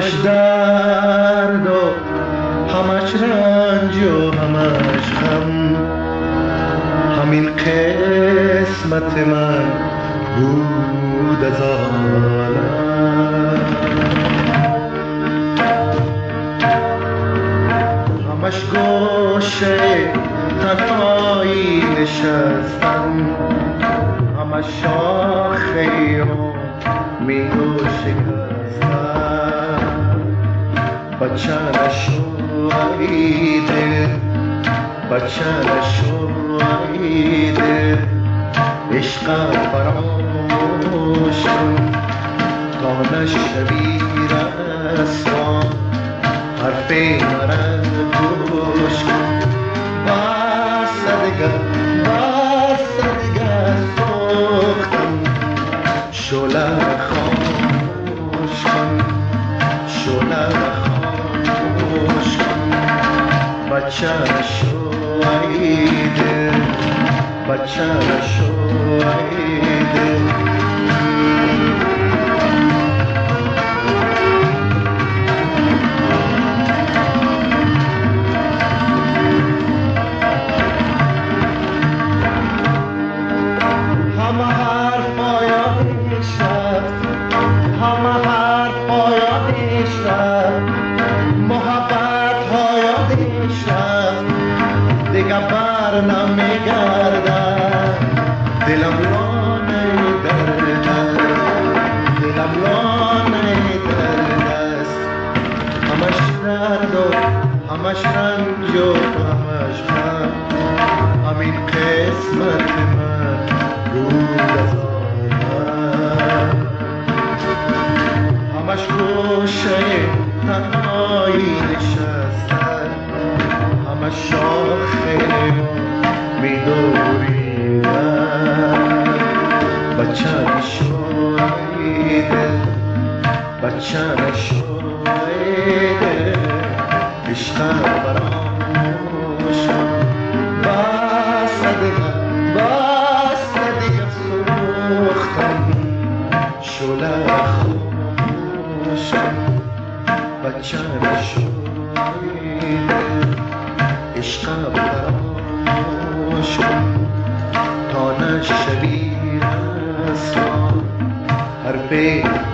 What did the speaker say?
همش درد و همش رنج و همش غم، همین قسمت من بود از عالم. همش گوشه تنهایی نشستم، همش شاخه و میگو شکستم. بچه نشو ای دل، بچه نشو ای دل، عشقم فراموش کن تا نشوی رسوا، حرف من گوش کن. بس دیگر سوختم، شعله خاموش کن، شعله خاموش کن. بچه نشو ای دل، بچه نشو ای دل. همه حرفا یادش رفت، همه حرفا یادش رفت، محبت ها یادش رفت، دیگه بر نمیگردد. دلم لانه درد است، دلم لانه درد است. همش درد و همش رنج و همش غم، همین قسمت من بود از عالم. همش گوشه تنهایی نشستن، همش شاخه میدوریدن. بچه نشو ای دل، بچه نشو ای دل، عشقم فراموش کن. بس دیگر سوختم، شعله خاموش کن. بچه نشو ای دل، عشقم فراموش کن تا نشوی رسوا، حرف